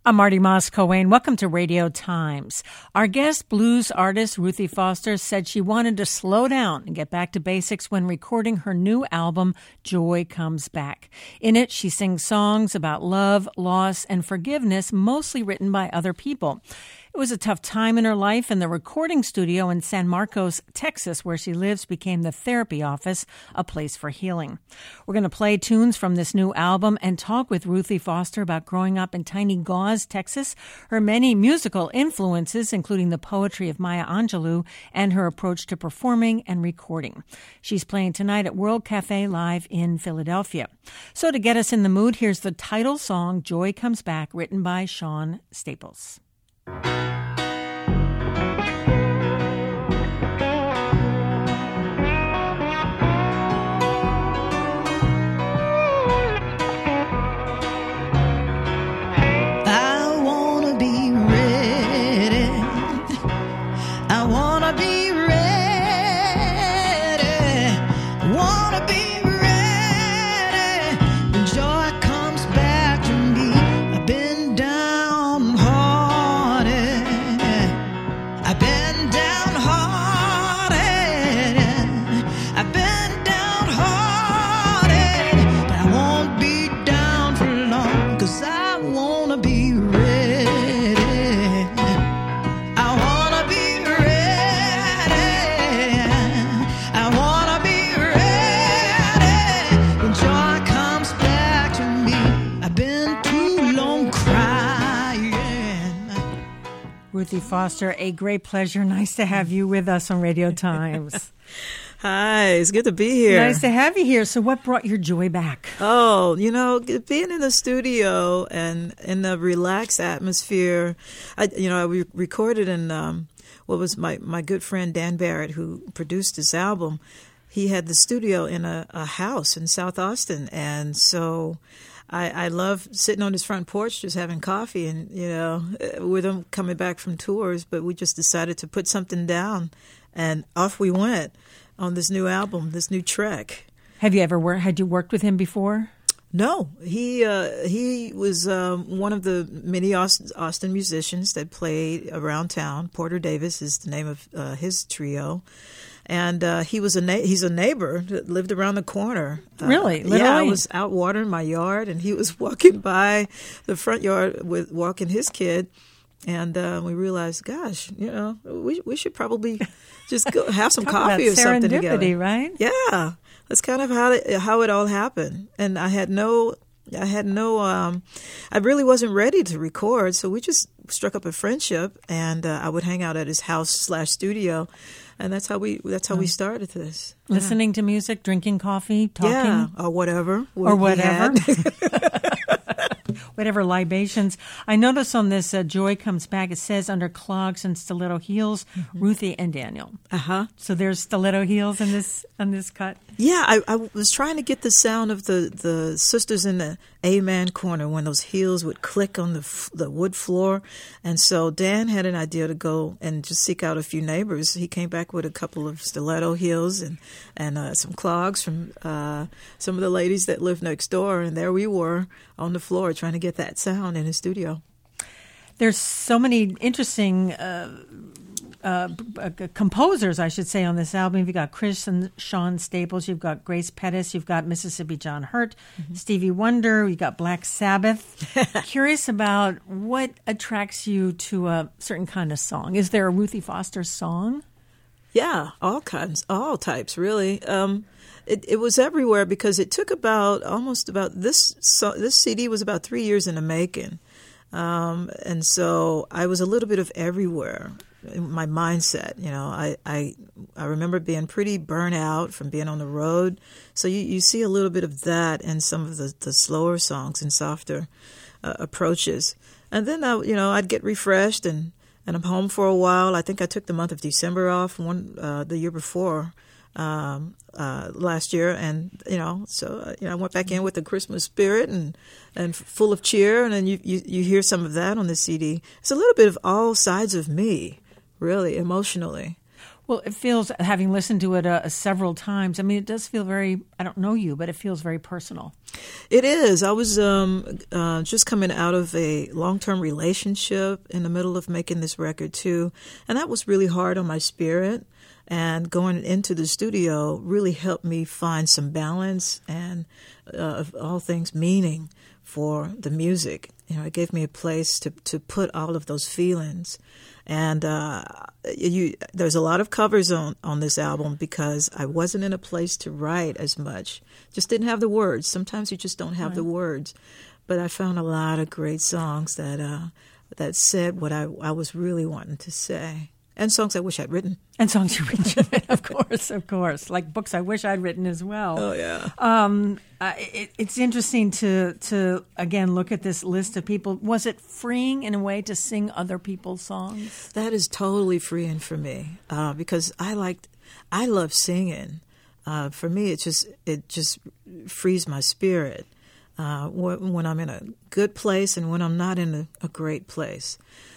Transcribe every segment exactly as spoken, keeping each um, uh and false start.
I'm Marty Moss-Coane. Welcome to Radio Times. Our guest, blues artist Ruthie Foster, said she wanted to slow down and get back to basics when recording her new album, Joy Comes Back. In it, she sings songs about love, loss, and forgiveness, mostly written by other people. It was a tough time in her life, and the recording studio in San Marcos, Texas, where she lives, became the therapy office, a place for healing. We're going to play tunes from this new album and talk with Ruthie Foster about growing up in Tiny Gauze, Texas, her many musical influences, including the poetry of Maya Angelou, and her approach to performing and recording. She's playing tonight at World Cafe Live in Philadelphia. So to get us in the mood, here's the title song, Joy Comes Back, written by Shawn Staples. Ruthie Foster, a great pleasure. Nice to have you with us on Radio Times. Hi, it's good to be here. Nice to have you here. So what brought your joy back? Oh, you know, being in the studio and in the relaxed atmosphere. I, you know, I re- recorded in um, what was my, my good friend Dan Barrett, who produced this album. He had the studio in a, a house in South Austin. And so I, I love sitting on his front porch, just having coffee and, you know, with him coming back from tours. But we just decided to put something down, and off we went on this new album, this new trek. Have you ever worked, had you worked with him before? No, he uh, he was um, one of the many Austin, Austin musicians that played around town. Porter Davis is the name of uh, his trio. And uh, he was a na- he's a neighbor that lived around the corner. Uh, really? Literally? Yeah, I was out watering my yard, and he was walking by the front yard with walking his kid, and uh, we realized, gosh, you know, we we should probably just go have some coffee or something together, right? Yeah, that's kind of how it, how it all happened. And I had no. I had no, um, I really wasn't ready to record, so we just struck up a friendship, and uh, I would hang out at his house slash studio, and that's how we that's how oh. we started this. Listening yeah. to music, drinking coffee, talking, yeah, or whatever, or whatever, whatever libations. I notice on this uh, Joy Comes Back, it says under clogs and stiletto heels, mm-hmm. Ruthie and Daniel. Uh huh. So there's stiletto heels in this on this cut. Yeah, I, I was trying to get the sound of the, the sisters in the Amen corner when those heels would click on the f- the wood floor. And so Dan had an idea to go and just seek out a few neighbors. He came back with a couple of stiletto heels and, and uh, some clogs from uh, some of the ladies that lived next door. And there we were on the floor trying to get that sound in his studio. There's so many interesting uh Uh, composers, I should say, on this album. You've got Chris and Shawn Staples, you've got Grace Pettis, you've got Mississippi John Hurt, mm-hmm. Stevie Wonder, you've got Black Sabbath. Curious about what attracts you to a certain kind of song. Is there a Ruthie Foster song? Yeah, all kinds, all types, really. Um, it, it was everywhere because it took about almost about this. So, this C D was about three years in the making, um, and so I was a little bit of everywhere. My mindset, you know, I, I I remember being pretty burnt out from being on the road. So you, you see a little bit of that in some of the, the slower songs and softer uh, approaches. And then, I, you know, I'd get refreshed and, and I'm home for a while. I think I took the month of December off one uh, the year before um, uh, last year. And, you know, so, uh, you know, I went back in with the Christmas spirit and, and full of cheer. And then you, you, you hear some of that on the C D. It's a little bit of all sides of me. Really, emotionally. Well, it feels, having listened to it uh, several times, I mean, it does feel very, I don't know you, but it feels very personal. It is. I was um, uh, just coming out of a long-term relationship in the middle of making this record, too. And that was really hard on my spirit. And going into the studio really helped me find some balance and, uh, of all things, meaning for the music. You know, it gave me a place to, to put all of those feelings. And uh, you, there's a lot of covers on, on this album because I wasn't in a place to write as much. Just didn't have the words. Sometimes you just don't have right. the words. But I found a lot of great songs that uh, that said what I, I was really wanting to say. And songs I wish I'd written. And songs you wish I'd written, of course, of course. Like books I wish I'd written as well. Oh, yeah. Um, uh, it, it's interesting to, to, again, look at this list of people. Was it freeing in a way to sing other people's songs? That is totally freeing for me uh, because I liked, I love singing. Uh, for me, it just it just frees my spirit uh, when I'm in a good place and when I'm not in a, a great place.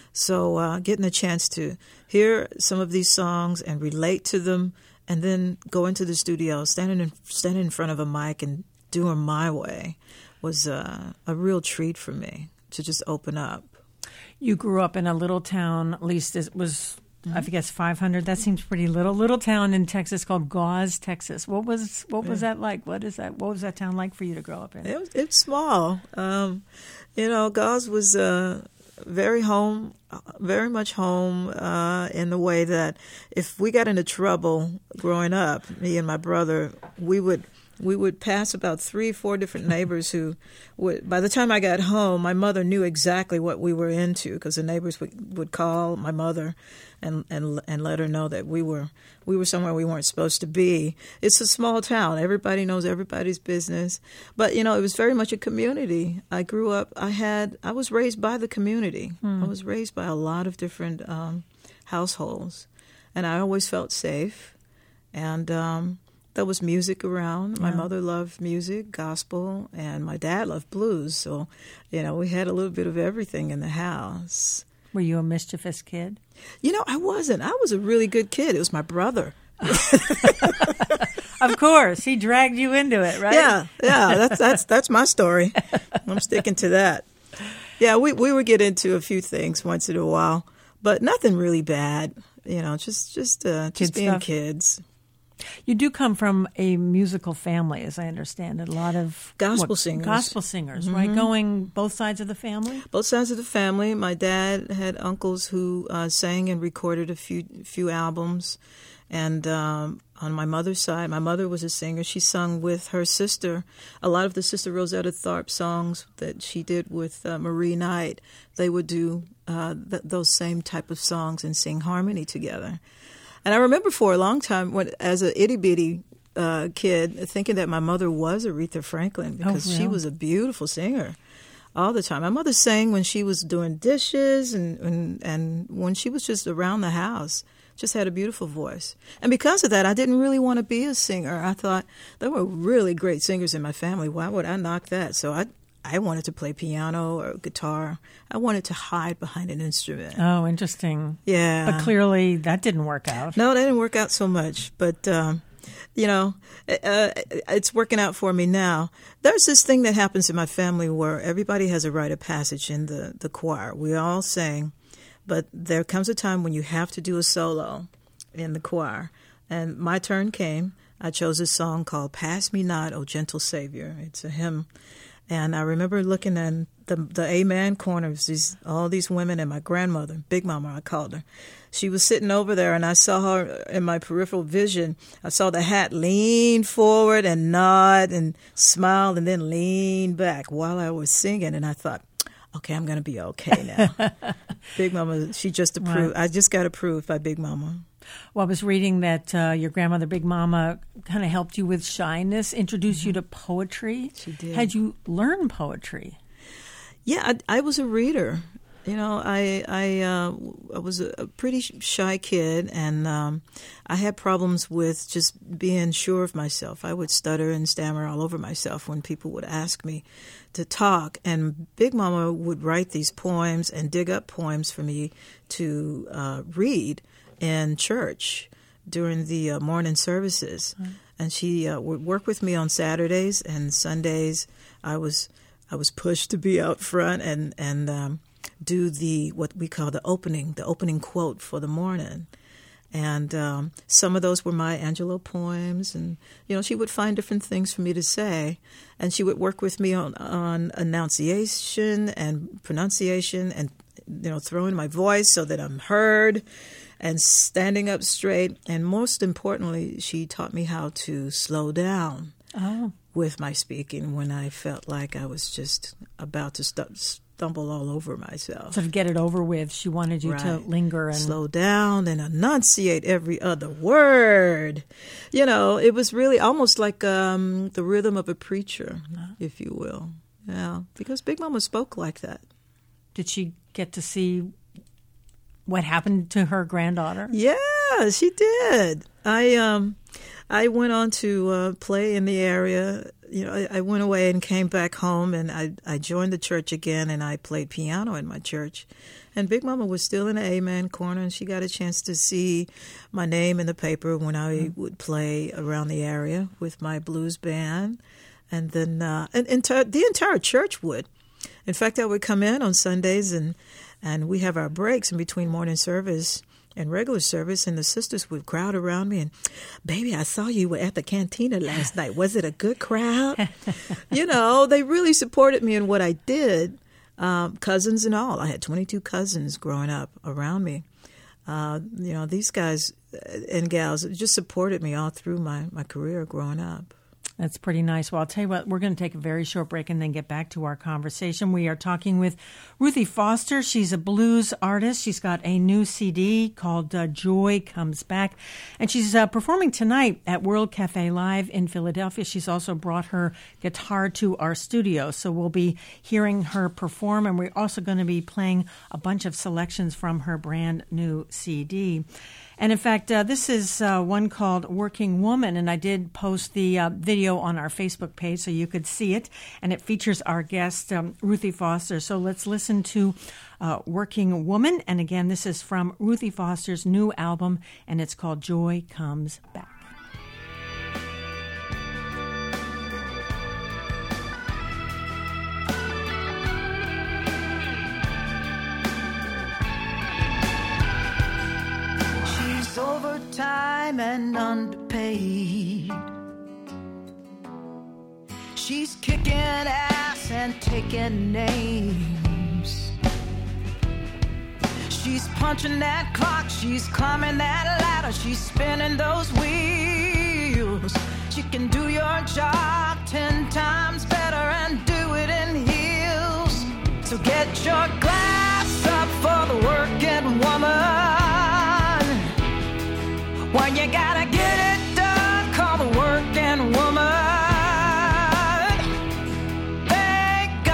So uh, getting a chance to hear some of these songs and relate to them and then go into the studio, standing in, standing in front of a mic and do them my way was uh, a real treat for me to just open up. You grew up in a little town, at least it was, mm-hmm. I guess, five hundred. That seems pretty little. Little town in Texas called Gause, Texas. What was what was yeah. that like? What is that? What was that town like for you to grow up in? It was, it was small. Um, you know, Gause was... Uh, very home, very much home uh, in the way that if we got into trouble growing up, me and my brother, we would we would pass about three, four different neighbors who would, by the time I got home, my mother knew exactly what we were into because the neighbors would, would call my mother and, and and let her know that we were we were somewhere we weren't supposed to be. It's a small town. Everybody knows everybody's business. But, you know, it was very much a community. I grew up, I had, I was raised by the community. Hmm. I was raised by a lot of different um, households. And I always felt safe. And um, there was music around. My yeah. mother loved music, gospel, and my dad loved blues. So, you know, we had a little bit of everything in the house. Were you a mischievous kid? You know, I wasn't. I was a really good kid. It was my brother. Of course. He dragged you into it, right? Yeah, yeah. That's that's that's my story. I'm sticking to that. Yeah, we, we would get into a few things once in a while, but nothing really bad. You know, just just uh, just Kid being stuff. kids. You do come from a musical family, as I understand it. A lot of gospel what, singers. Gospel singers, Mm-hmm. right? Going both sides of the family? Both sides of the family. My dad had uncles who uh, sang and recorded a few few albums. And um, on my mother's side, my mother was a singer. She sung with her sister. A lot of the Sister Rosetta Tharpe songs that she did with uh, Marie Knight, they would do uh, th- those same type of songs and sing harmony together. And I remember for a long time, when, as an itty-bitty uh, kid, thinking that my mother was Aretha Franklin because oh, really? she was a beautiful singer all the time. My mother sang when she was doing dishes and, and, and when she was just around the house. Just had a beautiful voice. And because of that, I didn't really want to be a singer. I thought there were really great singers in my family. Why would I knock that? So I I wanted to play piano or guitar. I wanted to hide behind an instrument. Oh, interesting. Yeah. But clearly that didn't work out. No, that didn't work out so much. But, um, you know, uh, it's working out for me now. There's this thing that happens in my family where everybody has a rite of passage in the, the choir. We all sing. But there comes a time when you have to do a solo in the choir. And my turn came. I chose a song called Pass Me Not, O Gentle Savior. It's a hymn. And I remember looking at the the Amen corners, these all these women, and my grandmother, Big Mama, I called her. She was sitting over there, and I saw her in my peripheral vision. I saw the hat lean forward and nod and smile and then lean back while I was singing. And I thought, okay, I'm going to be okay now. Big Mama, she just approved. Wow. I just got approved by Big Mama. Well, I was reading that uh, your grandmother, Big Mama, kind of helped you with shyness, introduced mm-hmm. you to poetry. She did. Had you learned poetry? Yeah, I, I was a reader. You know, I I, uh, I was a pretty shy kid, and um, I had problems with just being sure of myself. I would stutter and stammer all over myself when people would ask me to talk. And Big Mama would write these poems and dig up poems for me to uh, read in church during the uh, morning services. Mm-hmm. And she uh, would work with me on Saturdays and Sundays. I was I was pushed to be out front and and um, do the what we call the opening the opening quote for the morning. And um, some of those were Maya Angelou poems, and you know she would find different things for me to say, and she would work with me on on enunciation and pronunciation, and you know throwing my voice so that I'm heard. And standing up straight. And most importantly, she taught me how to slow down oh. with my speaking when I felt like I was just about to st- stumble all over myself. Sort of get it over with. She wanted you right. to linger and slow down and enunciate every other word. You know, it was really almost like um, the rhythm of a preacher, uh-huh. if you will. Yeah, because Big Mama spoke like that. Did she get to see what happened to her granddaughter? Yeah, she did. I um, I went on to uh, play in the area. You know, I, I went away and came back home, and I I joined the church again, and I played piano in my church. And Big Mama was still in the Amen corner, and she got a chance to see my name in the paper when I mm-hmm. would play around the area with my blues band, and then uh, and, and t- the entire church would. In fact, I would come in on Sundays and. And we have our breaks in between morning service and regular service, and the sisters would crowd around me and, baby, I saw you were at the cantina last night. Was it a good crowd? You know, they really supported me in what I did, um, cousins and all. I had twenty-two cousins growing up around me. Uh, you know, these guys and gals just supported me all through my, my career growing up. That's pretty nice. Well, I'll tell you what, we're going to take a very short break and then get back to our conversation. We are talking with Ruthie Foster. She's a blues artist. She's got a new C D called uh, Joy Comes Back, and she's uh, performing tonight at World Cafe Live in Philadelphia. She's also brought her guitar to our studio, so we'll be hearing her perform, and we're also going to be playing a bunch of selections from her brand new C D. And in fact, uh, this is uh, one called Working Woman, and I did post the uh, video on our Facebook page so you could see it, and it features our guest, um, Ruthie Foster. So let's listen to uh, Working Woman, and again, this is from Ruthie Foster's new album, and it's called Joy Comes Back. Overtime and underpaid. She's kicking ass and taking names. She's punching that clock, she's climbing that ladder, she's spinning those wheels. She can do your job ten times better and do it in heels. So get your glass up for the working woman. When you gotta get it done, call the working woman. Thank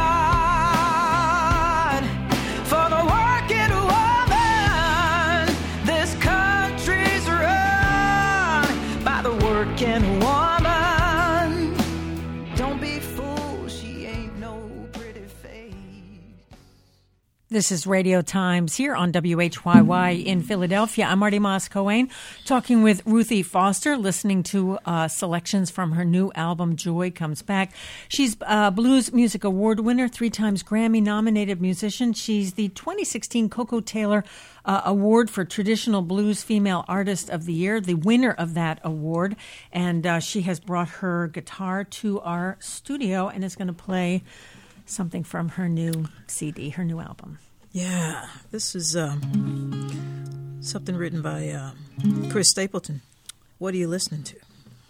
God for the working woman. This country's run by the working woman. Don't be fooled, she ain't no pretty face. This is Radio Times here on W H Y Y in Philadelphia. I'm Marty Moss-Coane, talking with Ruthie Foster, listening to uh, selections from her new album, Joy Comes Back. She's a Blues Music Award winner, three times Grammy-nominated musician. She's the twenty sixteen Coco Taylor uh, Award for Traditional Blues Female Artist of the Year, the winner of that award. And uh, she has brought her guitar to our studio and is going to play something from her new C D, her new album. Yeah, this is um, something written by uh, Chris Stapleton. What are you listening to?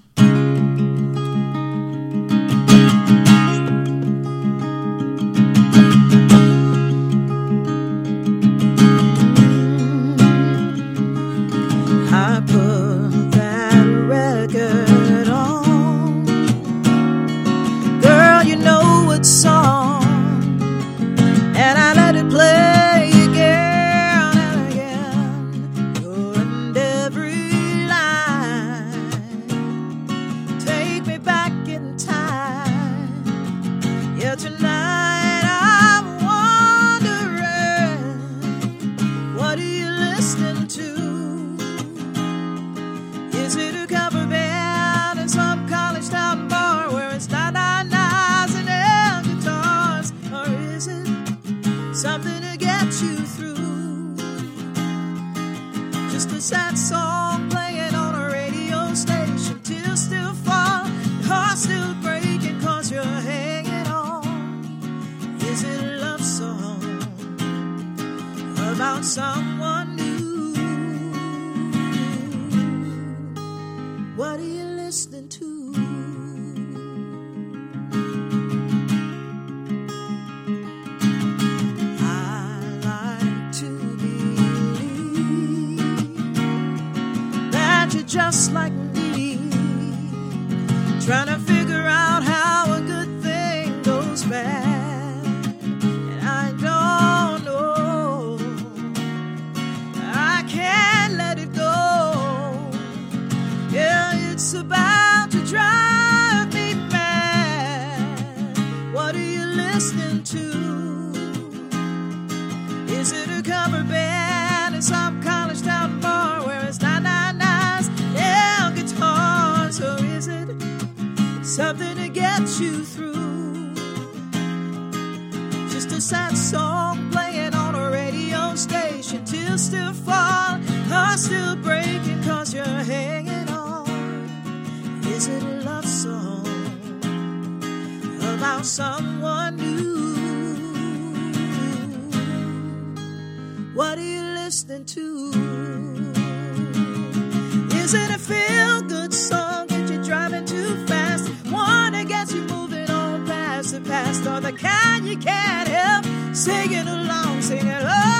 I put that record on. Girl, you know what song. And I let it play again and again. And every line through. Just a sad song playing on a radio station. Tears still fall, your heart still breaking 'cause you're hanging on. Is it a love song about someone new? What are you listening to? Just like me, trying to figure out how a good thing goes bad, and I don't know, I can't let it go. Yeah, it's about to drive me mad. What are you listening to? Is it a cover band in some college town bar where it's not not or is it something to get you through? Just a sad song playing on a radio station. Tears still fall, hearts still breaking 'cause you're hanging on. Is it a love song about someone new? What are you listening to? Is it a feel-good song? Driving too fast, one that gets you moving on past the past, or the kind you can't help singing along, singing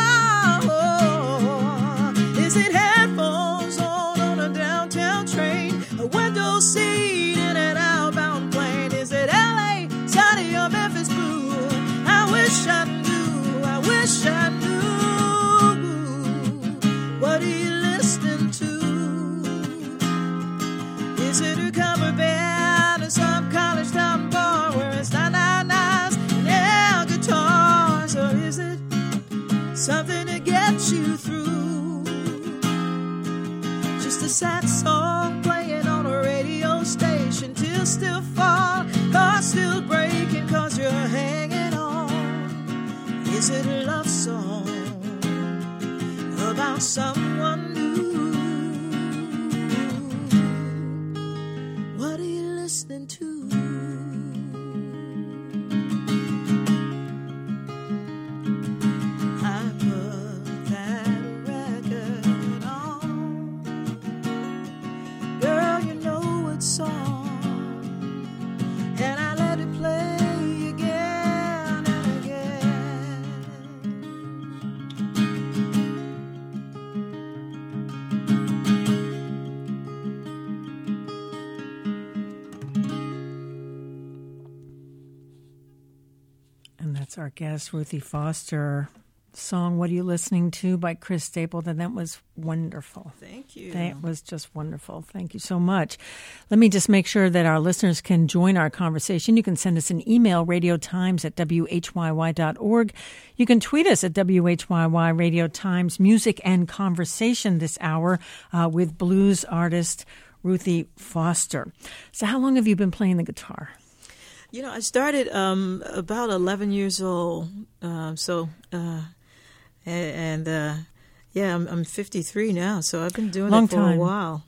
oh. Is it headphones on on a downtown train, a window seat in an outbound plane? Is it L A, sunny or Memphis blue? I wish I knew, I wish I knew. What are you listening to? Is it a cover band in some college town bar where it's not not nice and air guitars, or is it something to get you through? Just a sad song playing on a radio station. Tears still fall, hearts still breaking 'cause you're hanging on. Is it a love song about someone new? Listening to? I put that record on, girl, you know it's song, and I let it play again and again. That's our guest, Ruthie Foster. Song "What Are You Listening To" by Chris Stapleton. That was wonderful. Thank you. That was just wonderful. Thank you so much. Let me just make sure that our listeners can join our conversation. You can send us an email, radiotimes at w h y y dot org. You can tweet us at W H Y Y Radio Times. Music and conversation this hour uh, with blues artist Ruthie Foster. So how long have you been playing the guitar? You know, I started um, about eleven years old. Um, so, uh, and uh, yeah, I'm, I'm fifty-three now. So I've been doing Long it for time. a while.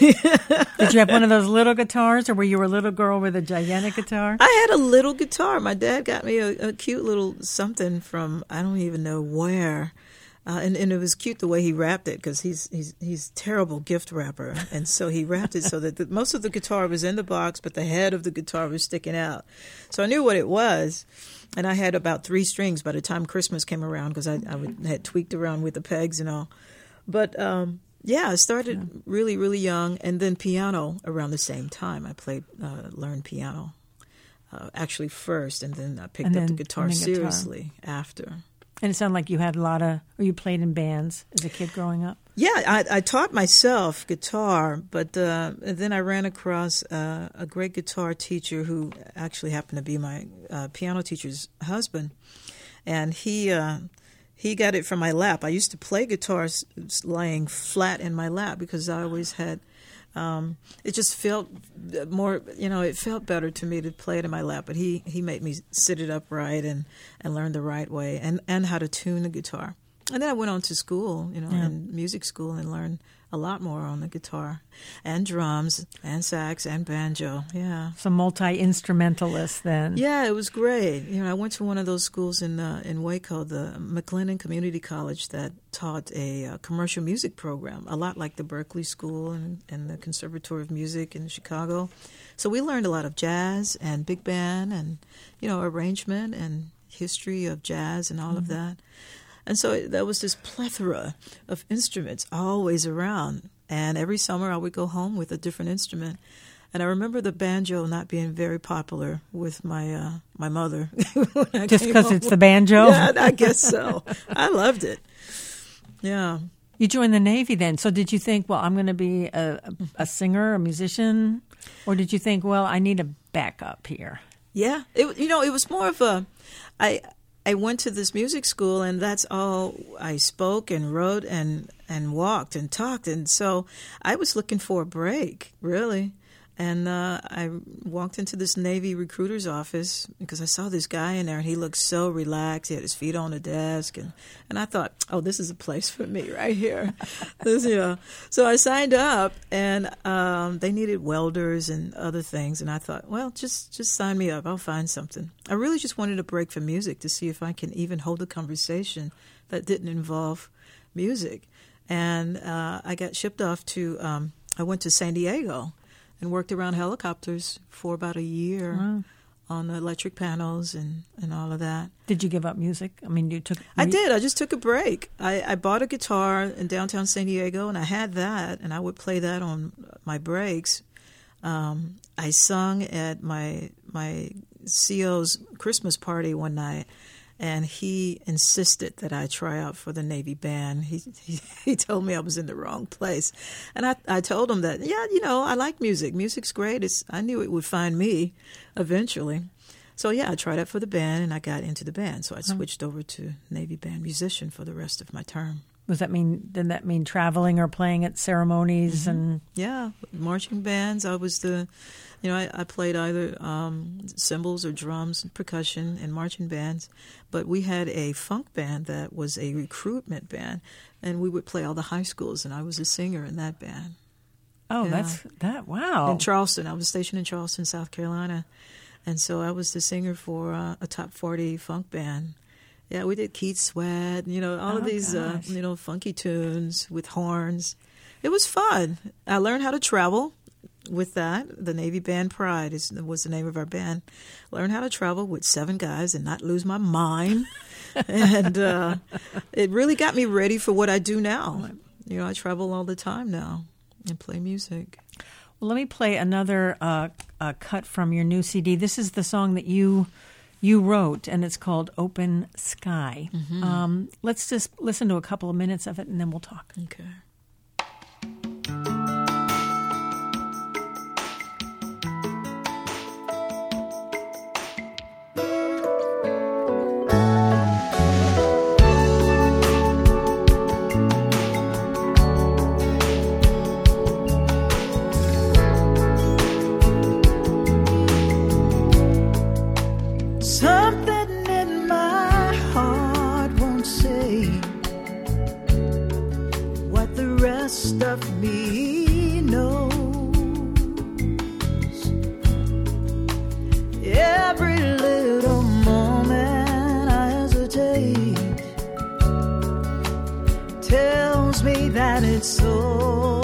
Did you have one of those little guitars, or were you a little girl with a gigantic guitar? I had a little guitar. My dad got me a, a cute little something from I don't even know where. Uh, and, and it was cute the way he wrapped it because he's he's he's a terrible gift wrapper, and so he wrapped it so that the, most of the guitar was in the box, but the head of the guitar was sticking out. So I knew what it was, and I had about three strings by the time Christmas came around because I, I would, had tweaked around with the pegs and all. But um, yeah, I started yeah. really really young, and then piano around the same time. I played uh, learned piano uh, actually first, and then I picked then, up the guitar the guitar. seriously after. And it sounded like you had a lot of, or you played in bands as a kid growing up? Yeah, I, I taught myself guitar, but uh, then I ran across uh, a great guitar teacher who actually happened to be my uh, piano teacher's husband, and he uh, he got it from my lap. I used to play guitar laying flat in my lap because I always had. Um, it just felt more, you know, it felt better to me to play it in my lap. But he, he made me sit it upright and, and learn the right way and, and how to tune the guitar. and then I went on to school, you know, Yeah. in music school, and learned a lot more on the guitar and drums and sax and banjo. Yeah. So multi-instrumentalist then. Yeah, it was great. You know, I went to one of those schools in uh, in Waco, the McLennan Community College, that taught a uh, commercial music program, a lot like the Berklee School and, and the Conservatory of Music in Chicago. So we learned a lot of jazz and big band and, you know, arrangement and history of jazz and all mm-hmm. of that. And so it, there was this plethora of instruments always around. And every summer I would go home with a different instrument. And I remember the banjo not being very popular with my uh, my mother. Just because it's the banjo? Yeah, I guess so. I loved it. Yeah. You joined the Navy then. So did you think, well, I'm going to be a, a singer, a musician? Or did you think, well, I need a backup here? Yeah. It, you know, it was more of a... I, I went to this music school, and that's all I spoke and wrote and, and walked and talked. And so I was looking for a break, really. And uh, I walked into this Navy recruiter's office because I saw this guy in there, and he looked so relaxed. He had his feet on the desk. And, and I thought, oh, this is a place for me right here. this, you know. So I signed up, and um, they needed welders and other things. And I thought, well, just, just sign me up. I'll find something. I really just wanted a break from music to see if I can even hold a conversation that didn't involve music. And uh, I got shipped off to, um, I went to San Diego and worked around helicopters for about a year Wow. on the electric panels and, and all of that. Did you give up music? I mean, you took... I did. I just took a break. I, I bought a guitar in downtown San Diego, and I had that, and I would play that on my breaks. Um, I sung at my my C O's Christmas party one night, and he insisted that I try out for the Navy band. He he, he told me I was in the wrong place. And I, I told him that, yeah, you know, I like music. Music's great. It's, I knew it would find me eventually. So, yeah, I tried out for the band, and I got into the band. So I switched over to Navy band musician for the rest of my term. Does that mean, did that mean traveling or playing at ceremonies? Mm-hmm. and Yeah, marching bands. I was the, you know, I, I played either um, cymbals or drums and percussion in marching bands. But we had a funk band that was a recruitment band, and we would play all the high schools, and I was a singer in that band. Oh, Yeah. that's, that, wow. In Charleston. I was stationed in Charleston, South Carolina. And so I was the singer for uh, a top forty funk band. Yeah, we did Keith Sweat, you know, all Oh, of these, uh, gosh. you know, funky tunes with horns. It was fun. I learned how to travel with that. The Navy Band Pride is, was the name of our band. Learned how to travel with seven guys and not lose my mind. and uh, it really got me ready for what I do now. You know, I travel all the time now and play music. Well, let me play another uh, uh, cut from your new C D. This is the song that you you wrote, and it's called Open Sky. Mm-hmm. Um, let's just listen to a couple of minutes of it, and then we'll talk. Okay. Something in my heart won't say what the rest of me knows. Every little moment I hesitate tells me that it's so.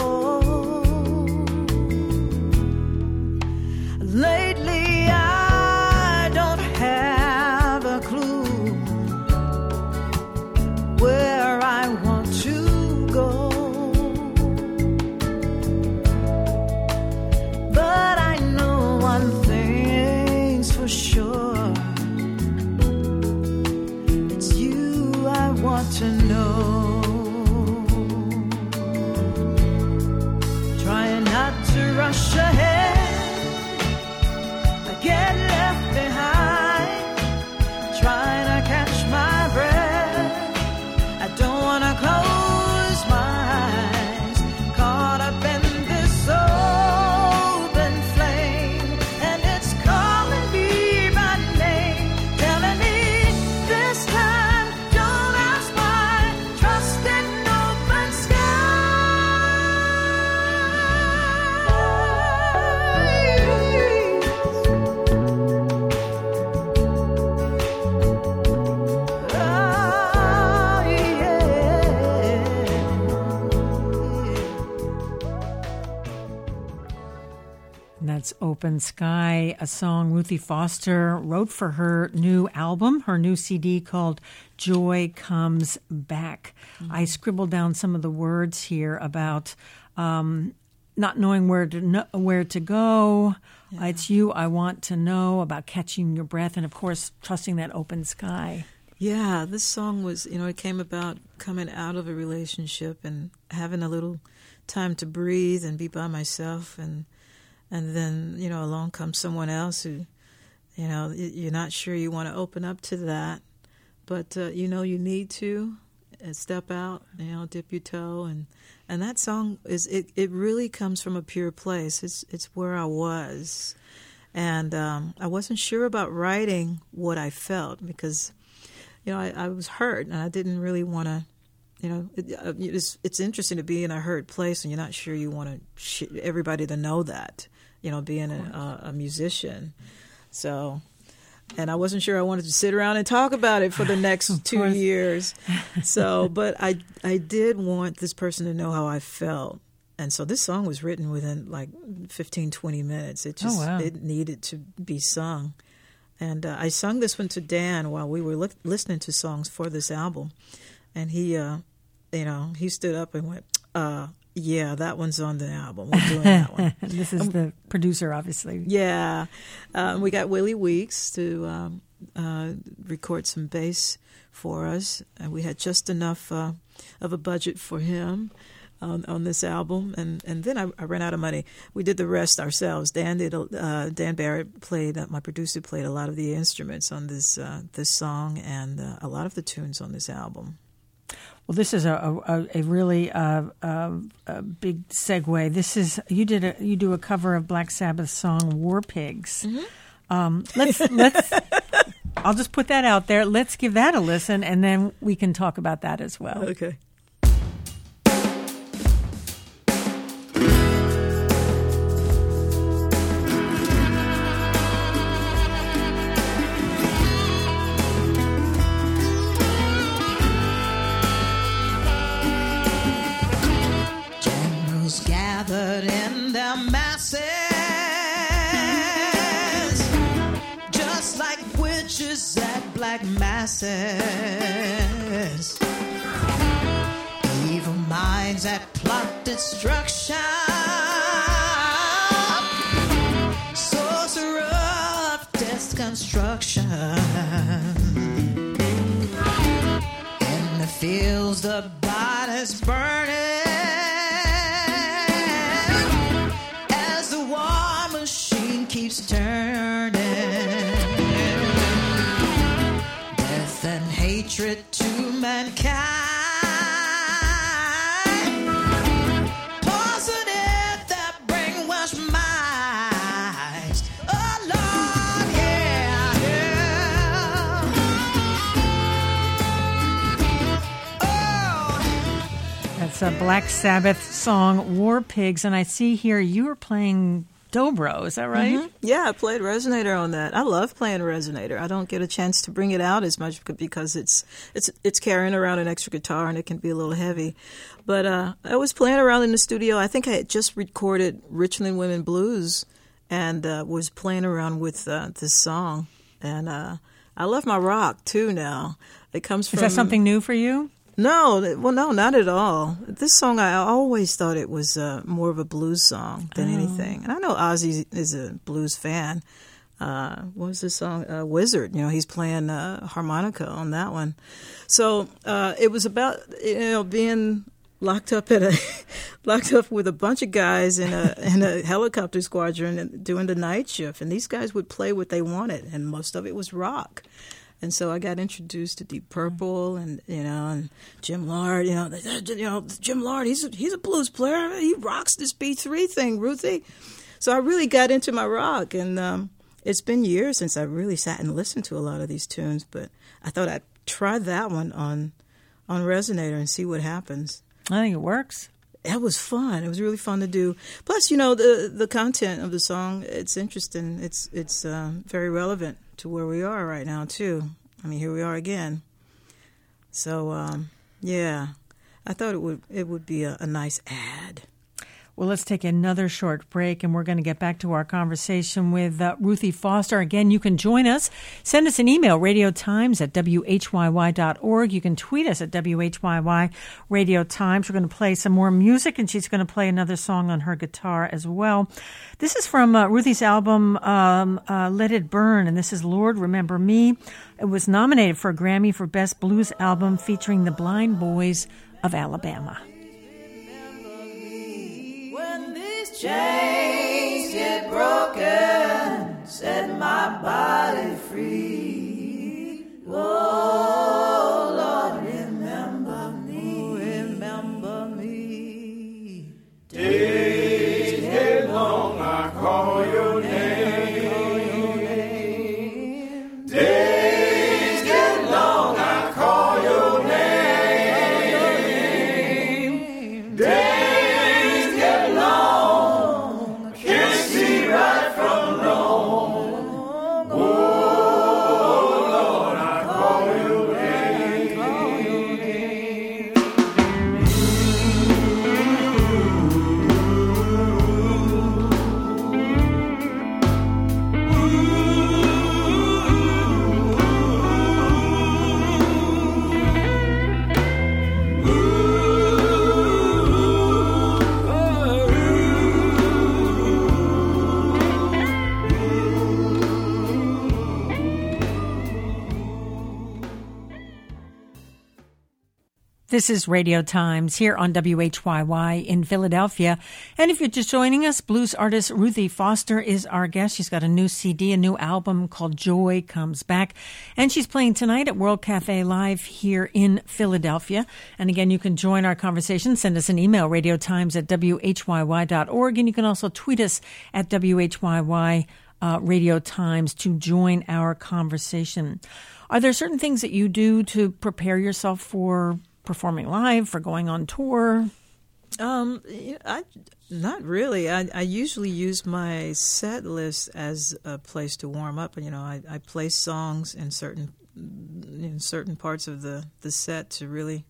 Lately I don't have a clue where I want to go, but I know one thing's for sure, it's you I want to know. Trying not to rush ahead, get left behind, trying to catch my breath. I don't want to close my eyes, caught up in this open flame, and it's calling me by name, telling me this time don't ask why, That's Open Sky, a song Ruthie Foster wrote for her new album, her new C D called Joy Comes Back. Mm-hmm. I scribbled down some of the words here about um, not knowing where to know, where to go. Yeah. It's you I want to know, about catching your breath, and, of course, trusting that open sky. Yeah, this song was, you know, it came about coming out of a relationship and having a little time to breathe and be by myself, and and then, you know, along comes someone else who, you know, you're not sure you want to open up to that, but uh, you know you need to, and step out, you know, dip your toe, and and that song is it, it really comes from a pure place. It's it's where I was, and um, I wasn't sure about writing what I felt because, you know, I, I was hurt and I didn't really want to. You know, it, it's it's interesting to be in a hurt place and you're not sure you want to sh- everybody to know that, you know, being a, a, a musician. So, and I wasn't sure I wanted to sit around and talk about it for the next two course. years. So, but I I did want this person to know how I felt. And so this song was written within like fifteen, twenty minutes. It just, oh, wow. It needed to be sung. And uh, I sung this one to Dan while we were li- listening to songs for this album. And he, uh, you know, he stood up and went, uh, yeah, that one's on the album. We're doing that one. This is um, the producer, obviously. Yeah. Um, we got Willie Weeks to um, uh, record some bass for us. And we had just enough uh, of a budget for him on, on this album. And, and then I, I ran out of money. We did the rest ourselves. Dan did. Uh, Dan Barrett played, uh, my producer played a lot of the instruments on this, uh, this song and uh, a lot of the tunes on this album. Well, this is a a, a really uh, uh, a big segue. This is you did a you do a cover of Black Sabbath's song "War Pigs." Mm-hmm. Um, let's let's. I'll just put that out there. Let's give that a listen, and then we can talk about that as well. Okay. Gathered in their masses, just like witches at black masses, evil minds that plot destruction, sorcerer of death's construction. In the fields the bodies burning, keeps turning, death and hatred to mankind, positive that brainwash minds. Oh Lord, yeah, yeah. Oh. That's a Black Sabbath song, "War Pigs," and I see here you are playing dobro, is that right? Mm-hmm. Yeah, I played Resonator on that. I love playing Resonator. I don't get a chance to bring it out as much because it's it's it's carrying around an extra guitar and it can be a little heavy. But uh, I was playing around in the studio. I think I had just recorded Richland Women Blues and uh, was playing around with uh, this song. And uh, I love my rock too now. It comes from. Is that something new for you? No, well, no, not at all. This song, I always thought it was uh, more of a blues song than oh. anything. And I know Ozzy is a blues fan. Uh, what was the song? Uh, Wizard. You know, he's playing uh, harmonica on that one. So uh, it was about, you know, being locked up at a locked up with a bunch of guys in a in a helicopter squadron and doing the night shift. And these guys would play what they wanted, and most of it was rock. And so I got introduced to Deep Purple and, you know, and Jim Lord, you know, you know, Jim Lord, he's a, he's a blues player. He rocks this B three thing, Ruthie. So I really got into my rock, and um, it's been years since I really sat and listened to a lot of these tunes, but I thought I'd try that one on on Resonator and see what happens. I think it works. That was fun. It was really fun to do. Plus, you know, the the content of the song, it's interesting. It's, it's uh, very relevant to where we are right now, too. I mean, here we are again. So, um, yeah, I thought it would it would be a, a nice ad. Well, let's take another short break, and we're going to get back to our conversation with uh, Ruthie Foster. Again, you can join us. Send us an email, radiotimes at w h y y dot org. You can tweet us at W H Y Y Radio Times. We're going to play some more music, and she's going to play another song on her guitar as well. This is from uh, Ruthie's album, um, uh, Let It Burn, and this is Lord, Remember Me. It was nominated for a Grammy for Best Blues Album featuring the Blind Boys of Alabama. Chains get broken, set my body free. Oh, Lord, remember me, remember me. Days get long, I call your name. Call your name. Days get long, I call your name. Days get long. This is Radio Times here on W H Y Y in Philadelphia. And if you're just joining us, blues artist Ruthie Foster is our guest. She's got a new C D, a new album called Joy Comes Back. And she's playing tonight at World Cafe Live here in Philadelphia. And again, you can join our conversation. Send us an email, radiotimes at w h y y dot org. And you can also tweet us at W H Y Y uh, Radio Times to join our conversation. Are there certain things that you do to prepare yourself for performing live, for going on tour? Um, I not really. I, I usually use my set list as a place to warm up. You know, I, I play songs in certain in certain parts of the, the set to really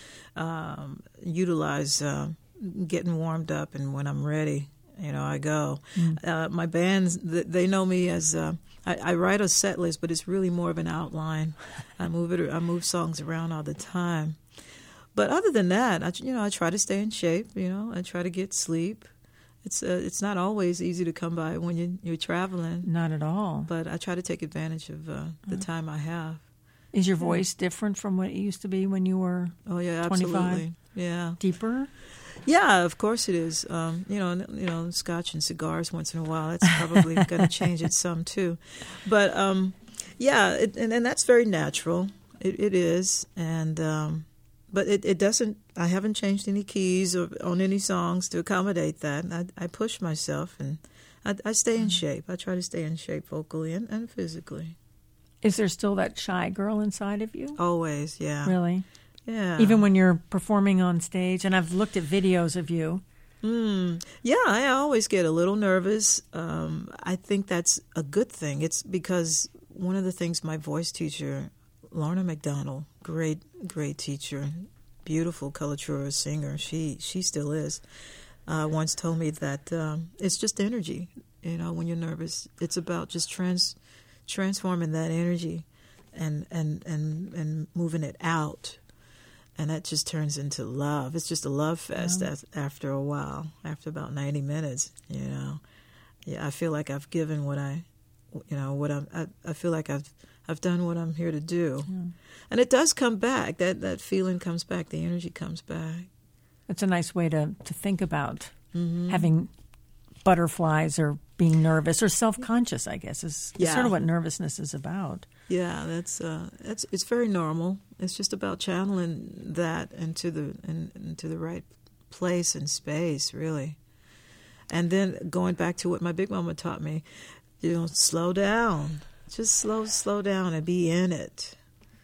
um, utilize uh, getting warmed up. And when I'm ready, you know, I go. Mm. Uh, my bands, they know me as uh, I, I write a set list, but it's really more of an outline. I move it. I move songs around all the time. But other than that, I, you know, I try to stay in shape. You know, I try to get sleep. It's uh, it's not always easy to come by when you, you're traveling. Not at all. But I try to take advantage of uh, the uh, time I have. Is your voice yeah. different from what it used to be when you were oh yeah twenty-five? Absolutely. Yeah. Deeper? Yeah, of course it is. Um, you know, you know, scotch and cigars once in a while. That's probably going to change it some too. But um, yeah, it, and and that's very natural. It it is, and. Um, But it, it doesn't, I haven't changed any keys or on any songs to accommodate that. I, I push myself and I, I stay in shape. I try to stay in shape vocally and, and physically. Is there still that shy girl inside of you? Always, yeah. Really? Yeah. Even when you're performing on stage, and I've looked at videos of you. Mm, yeah, I always get a little nervous. Um, I think that's a good thing. It's because one of the things my voice teacher, Lorna McDonald, great, great teacher, beautiful coloratura singer, she she still is, uh, once told me that um, it's just energy. You know, when you're nervous, it's about just trans transforming that energy and, and, and, and moving it out. And that just turns into love. It's just a love fest yeah. after a while, after about ninety minutes, you know. Yeah, I feel like I've given what I, you know, what I'm, I, I feel like I've I've done what I'm here to do. Yeah. And it does come back. That that feeling comes back. The energy comes back. It's a nice way to, to think about mm-hmm. having butterflies or being nervous or self-conscious, I guess, is yeah. sort of what nervousness is about. Yeah, that's uh, that's it's very normal. It's just about channeling that into the in, into the right place and space, really. And then going back to what my big mama taught me, you know, slow down. Just slow, slow down and be in it.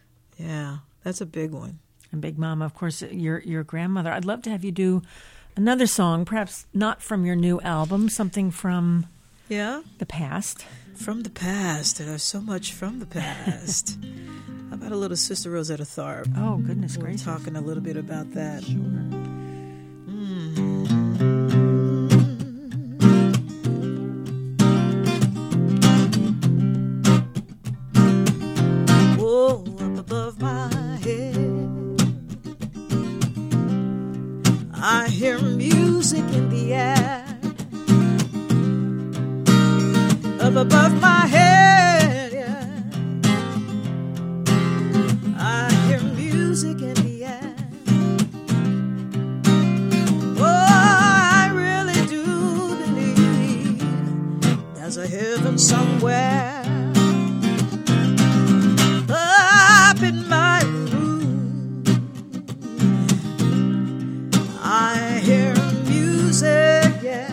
Yeah, that's a big one. And Big Mama, of course, your your grandmother. I'd love to have you do another song, perhaps not from your new album, something from yeah the past. From the past. There's so much from the past. How about a little Sister Rosetta Tharpe? Oh, goodness We're gracious. talking a little bit about that. Sure. Mm. I hear music in the air up above my head, yeah. I hear music in the air. Oh, I really do believe there's a heaven somewhere up in my room. I hear music, yeah.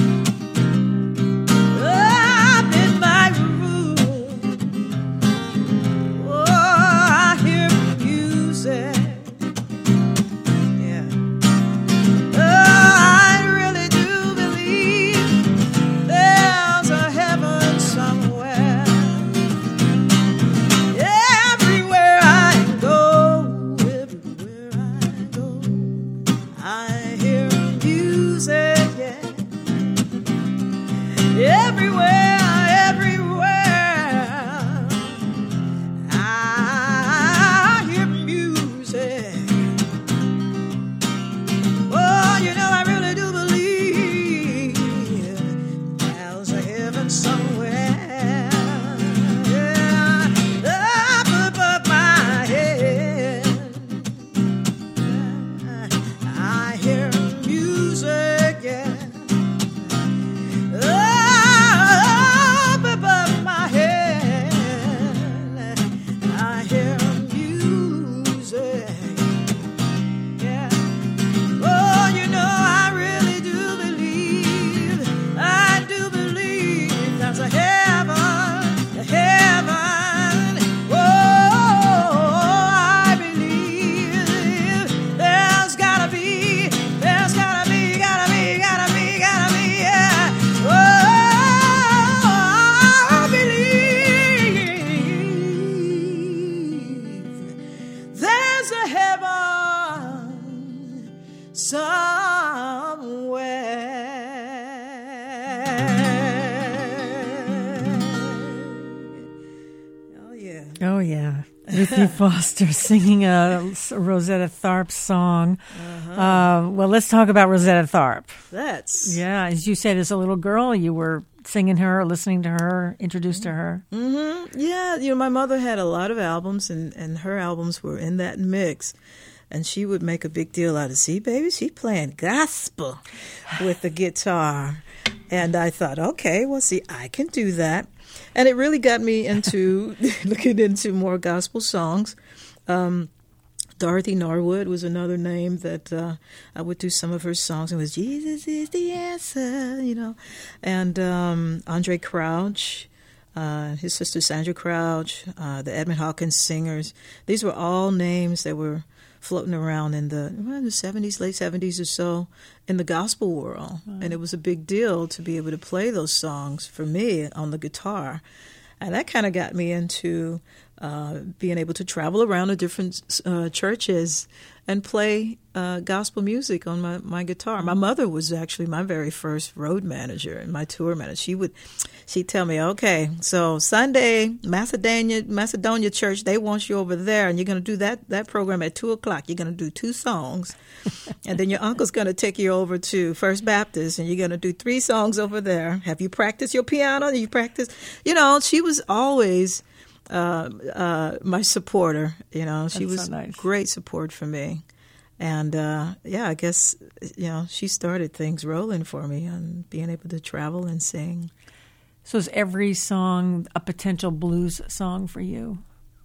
Oh, yeah. Ruthie Foster singing a Rosetta Tharpe song. Uh-huh. Uh, well, let's talk about Rosetta Tharpe. That's... Yeah, as you said, as a little girl, you were singing her, listening to her, introduced to her. Mm-hmm. Yeah, you know, my mother had a lot of albums, and, and her albums were in that mix. And she would make a big deal out of, see, baby, she playing gospel with the guitar. And I thought, okay, well, see, I can do that. And it really got me into looking into more gospel songs. Um, Dorothy Norwood was another name that uh, I would do some of her songs. It was Jesus is the answer, you know. And um, Andre Crouch, uh, his sister Sandra Crouch, uh, the Edmund Hawkins Singers. These were all names that were floating around in the, well, the seventies, late seventies or so, in the gospel world. Wow. And it was a big deal to be able to play those songs for me on the guitar. And that kind of got me into uh, being able to travel around to different uh, churches and play uh, gospel music on my, my guitar. My mother was actually my very first road manager and my tour manager. She would, she'd tell me, okay, so Sunday, Macedonia, Macedonia Church, they want you over there, and you're going to do that, that program at two o'clock. You're going to do two songs. And then your uncle's going to take you over to First Baptist, and you're going to do three songs over there. Have you practiced your piano? You practice? You know, she was always uh, uh, my supporter. You know, she That's was so nice. Great support for me. And, uh, yeah, I guess, you know, she started things rolling for me on being able to travel and sing. So is every song a potential blues song for you?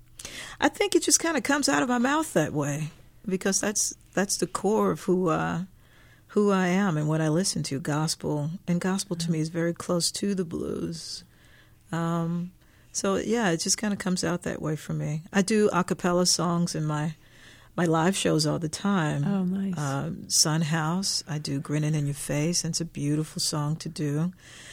I think it just kind of comes out of my mouth that way, because that's that's the core of who uh, who I am and what I listen to, gospel. And gospel to me is very close to the blues. Um, so, yeah, it just kind of comes out that way for me. I do a cappella songs in my my live shows all the time. Oh, nice. Uh, Sun House, I do Grinning in Your Face, and it's a beautiful song to do.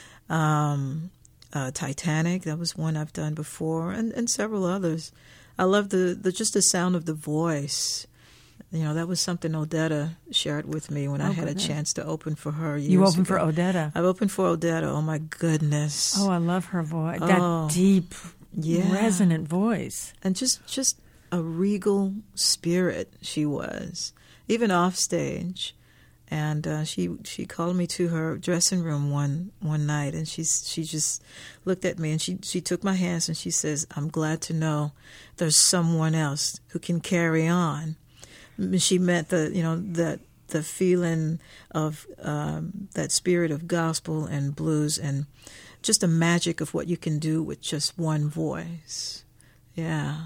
Um, uh, Titanic, that was one I've done before, and, and several others. I love the, the just the sound of the voice. You know, that was something Odetta shared with me when oh, I had goodness. a chance to open for her years You opened ago. for Odetta? I've opened for Odetta. Oh, my goodness. Oh, I love her voice. Oh, that deep, yeah. resonant voice. And just, just a regal spirit she was, even off stage. And uh, she she called me to her dressing room one one night, and she she just looked at me, and she she took my hands, and she says, "I'm glad to know there's someone else who can carry on." She meant the you know that the feeling of um, that spirit of gospel and blues, and just the magic of what you can do with just one voice. Yeah.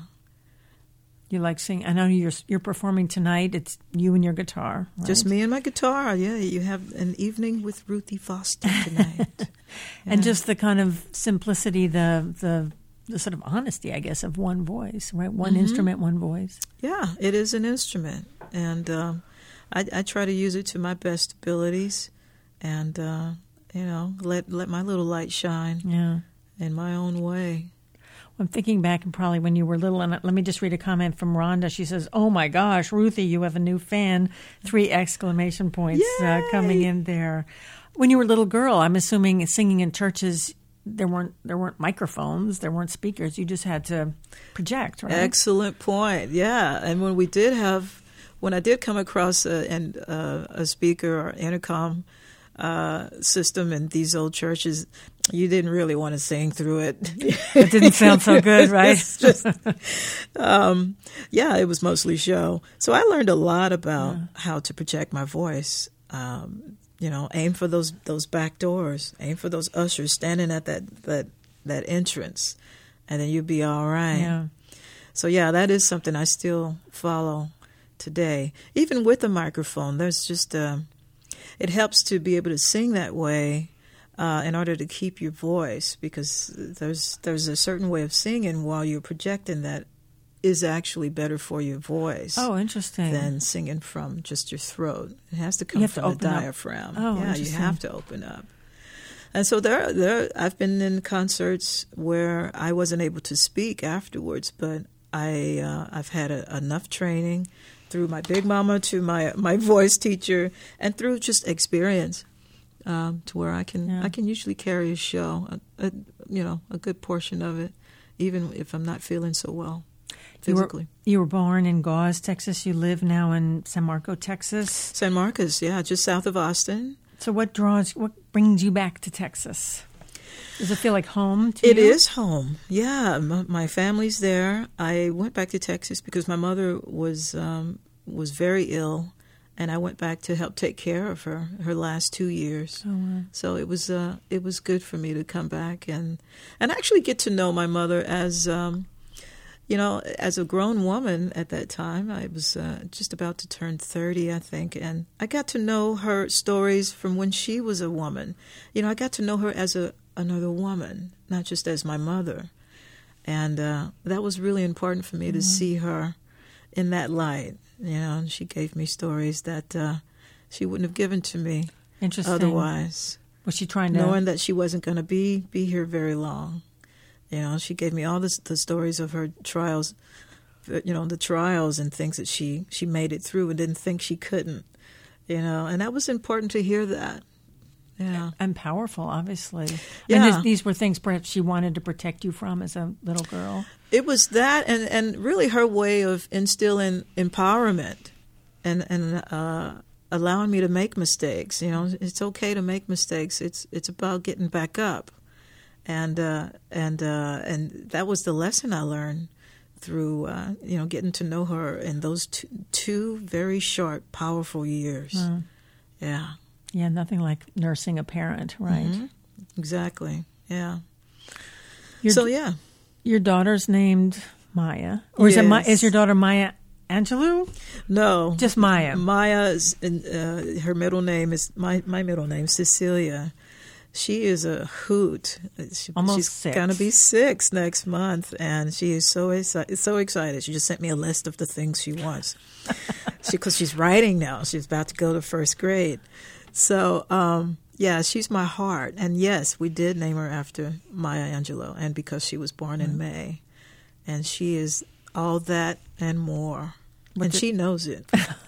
You like singing? I know you're you're performing tonight. It's you and your guitar, right? Just me and my guitar. Yeah, you have an evening with Ruthie Foster tonight. Yeah. And just the kind of simplicity, the the the sort of honesty, I guess, of one voice, right? One mm-hmm. instrument, one voice. Yeah, it is an instrument, and um, I, I try to use it to my best abilities, and uh, you know, let let my little light shine. Yeah, in my own way. I'm thinking back and probably when you were little, and let me just read a comment from Rhonda. She says, "Oh my gosh, Ruthie, you have a new fan!" Three exclamation points uh, coming in there. When you were a little girl, I'm assuming singing in churches, there weren't there weren't microphones, there weren't speakers. You just had to project, right? Excellent point. Yeah, and when we did have, when I did come across a, and uh, a speaker or intercom uh, system in these old churches, you didn't really want to sing through it. It didn't sound so good, right? just, um, yeah, it was mostly show. So I learned a lot about yeah. how to project my voice. Um, you know, aim for those those back doors. Aim for those ushers standing at that that that entrance, and then you'll be all right. Yeah. So yeah, that is something I still follow today. Even with a microphone, there's just uh, it helps to be able to sing that way. Uh, in order to keep your voice, because there's there's a certain way of singing while you're projecting that is actually better for your voice. Oh, interesting. Than singing from just your throat. It has to come have from to the open diaphragm. Up. Oh, yeah, you have to open up. And so there, there. I've been in concerts where I wasn't able to speak afterwards, but I uh, I've had a, enough training through my big mama to my my voice teacher, and through just experience. Um, to where I can, yeah. I can usually carry a show, a, a, you know, a good portion of it, even if I'm not feeling so well physically. You were, you were born in Gause, Texas. You live now in San Marcos, Texas. San Marcos, yeah, just south of Austin. So, what draws, what brings you back to Texas? Does it feel like home to it you? It is home. Yeah, my, my family's there. I went back to Texas because my mother was um, was very ill. And I went back to help take care of her her last two years. Oh, wow. So it was uh, it was good for me to come back and and actually get to know my mother as um, you know, as a grown woman at that time. I was uh, just about to turn thirty, I think, and I got to know her stories from when she was a woman. You know, I got to know her as a another woman, not just as my mother, and uh, that was really important for me mm-hmm. to see her in that light. You know, and she gave me stories that uh, she wouldn't have given to me otherwise. Was she trying to... Knowing that she wasn't going to be be here very long. You know, she gave me all this, the stories of her trials, you know, the trials and things that she, she made it through and didn't think she couldn't. You know, and that was important to hear that. Yeah. And powerful, obviously. Yeah. And these were things perhaps she wanted to protect you from as a little girl. It was that, and, and really her way of instilling empowerment and and uh, allowing me to make mistakes. You know, it's okay to make mistakes. It's it's about getting back up, and uh, and uh, and that was the lesson I learned through uh, you know getting to know her in those two, two very short, powerful years. Mm. Yeah. Yeah, nothing like nursing a parent, right? Mm-hmm. Exactly. Yeah. Your, so yeah. Your daughter's named Maya, or yes. is it Ma- is your daughter Maya Angelou? No, just Maya. Maya is uh, her middle name is my my middle name Cecilia. She is a hoot. She, Almost she's six. Gonna be six next month, and she is so exci- so excited. She just sent me a list of the things she wants. she because she's writing now. She's about to go to first grade. So, um, yeah, she's my heart. And yes, we did name her after Maya Angelou, and because she was born mm-hmm. in May. And she is all that and more. What and did... she knows it.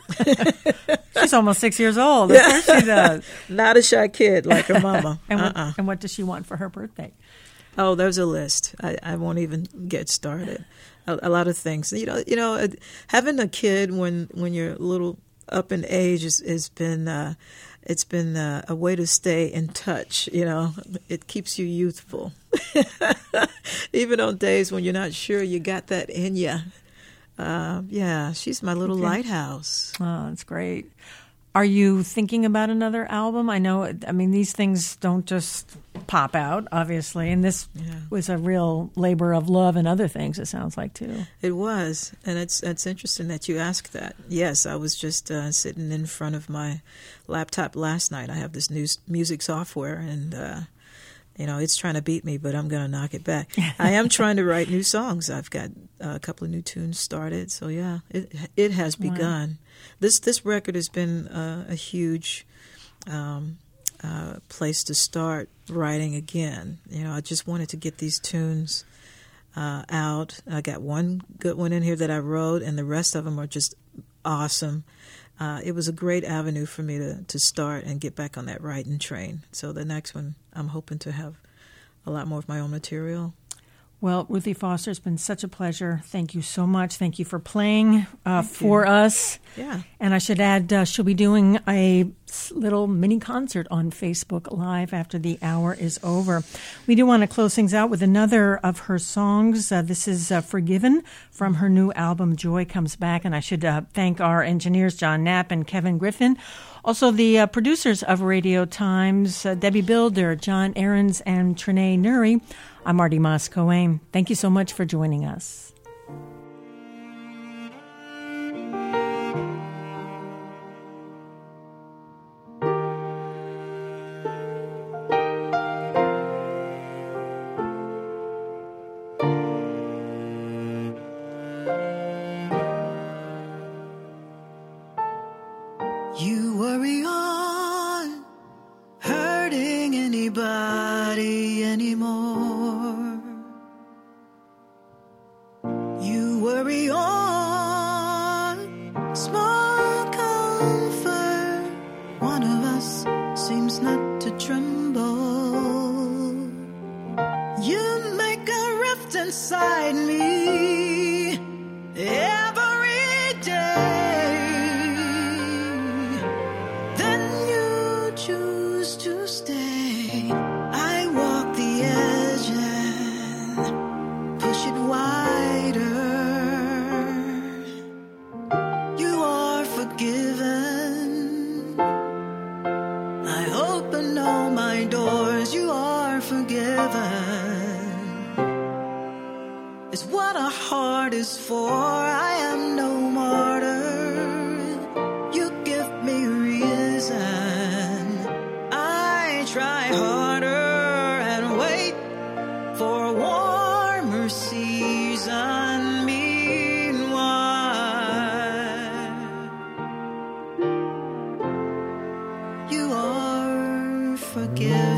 She's almost six years old. Of course she does. Not a shy kid like her mama. and, what, uh-uh. and what does she want for her birthday? Oh, there's a list. I, I won't even get started. A, a lot of things. You know, you know, having a kid when, when you're little up in age has, has been uh, it's been uh, a way to stay in touch. You know, it keeps you youthful, even on days when you're not sure you got that in you. Uh, yeah, she's my little okay. lighthouse. Oh, that's great. Are you thinking about another album? I know, I mean, these things don't just pop out, obviously, and this yeah. was a real labor of love and other things, it sounds like, too. It was, and it's it's interesting that you asked that. Yes, I was just uh, sitting in front of my laptop last night. I have this new music software, and, uh, you know, it's trying to beat me, but I'm going to knock it back. I am trying to write new songs. I've got a couple of new tunes started, so yeah, it it has begun. Wow. This this record has been uh, a huge um, uh, place to start writing again. You know, I just wanted to get these tunes uh, out. I got one good one in here that I wrote, and the rest of them are just awesome. Uh, it was a great avenue for me to, to start and get back on that writing train. So the next one, I'm hoping to have a lot more of my own material. Well, Ruthie Foster, it's been such a pleasure. Thank you so much. Thank you for playing uh, for you. us. Yeah. And I should add, uh, she'll be doing a little mini concert on Facebook Live after the hour is over. We do want to close things out with another of her songs. Uh, this is uh, Forgiven from her new album, Joy Comes Back. And I should uh, thank our engineers, John Knapp and Kevin Griffin. Also, the uh, producers of Radio Times, uh, Debbie Bilder, John Ahrens, and Trinae Nuri. I'm Marty Moss-Coane. Thank you so much for joining us. You worry on hurting anybody anymore. You worry on small comfort. One of us seems not to tremble. You make a rift inside me every day. Then you choose to stay. I walk the edge and push it wider. You are forgiven. I open all my doors. You are forgiven. It's what a heart is for. I am no martyr. You give me reason. I try harder and wait for a warmer season. Meanwhile, you are forgiven.